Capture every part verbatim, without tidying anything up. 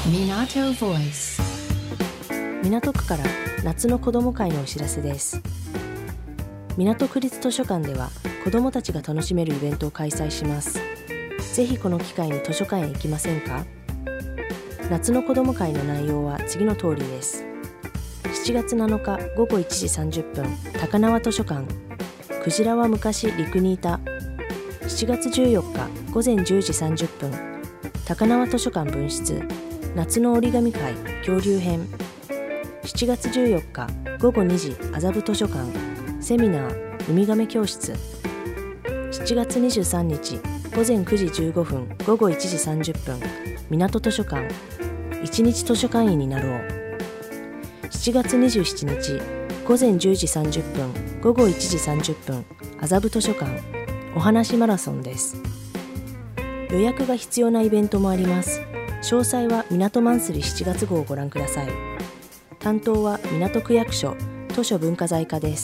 Minato Voice。 港区から夏の子ども会のお知らせです。港区立図書館では子どもたちが楽しめるイベントを開催します。ぜひこの機会に図書館へ行きませんか？夏の子ども会の内容は次の通りです。しちがつなのかごごいちじさんじゅっぷん、高輪図書館。クジラは昔陸にいた。しちがつじゅうよっかごぜんじゅうじさんじゅっぷん、高輪図書館分室、夏の折り紙会恐竜編。しちがつじゅうよっかごごにじ麻布図書館、セミナーウミガメ教室。しちがつにじゅうさんにちごぜんくじじゅうごふんごごいちじさんじゅっぷん、港図書館一日図書館員になろう。しちがつにじゅうしちにちごぜんじゅうじさんじゅっぷんごごいちじさんじゅっぷん、麻布図書館お話マラソンです。予約が必要なイベントもあります。詳細は港マンスリーしちがつごうをご覧ください。担当は港区役所図書文化財課です。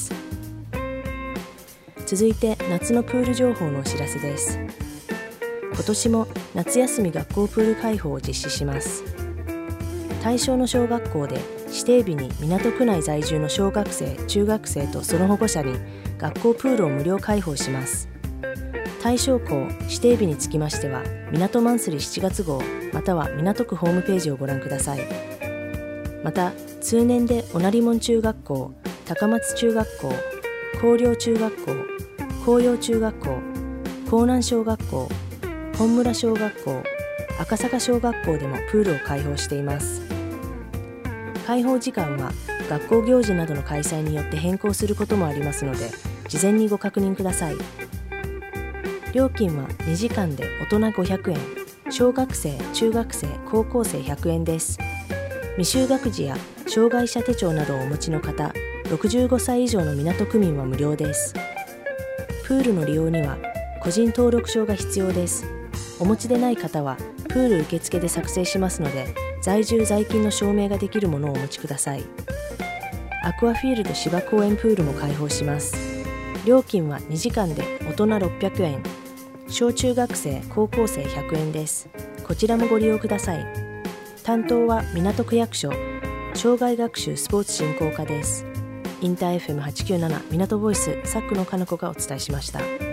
続いて夏のプール情報のお知らせです。今年も夏休み学校プール開放を実施します。対象の小学校で指定日に港区内在住の小学生・中学生とその保護者に学校プールを無料開放します。対象校・指定日につきましては港マンスリーしちがつごうまたは港区ホームページをご覧ください。また通年で御成門中学校、高松中学校、広陵中学校、紅葉中学校、江南小学校、本村小学校、赤坂小学校でもプールを開放しています。開放時間は学校行事などの開催によって変更することもありますので事前にご確認ください。料金はにじかんで大人ごひゃくえん、小学生・中学生・高校生ひゃくえんです。未就学児や障害者手帳などをお持ちの方、ろくじゅうごさい以上の港区民は無料です。プールの利用には個人登録証が必要です。お持ちでない方はプール受付で作成しますので、在住在勤の証明ができるものをお持ちください。アクアフィールド芝公園プールも開放します。料金はにじかんで大人ろっぴゃくえん、小中学生・高校生ひゃくえんです。こちらもご利用ください。担当は港区役所障害学習スポーツ振興課です。インター エフエムはちきゅうなな 港ボイス、サックのかなこがお伝えしました。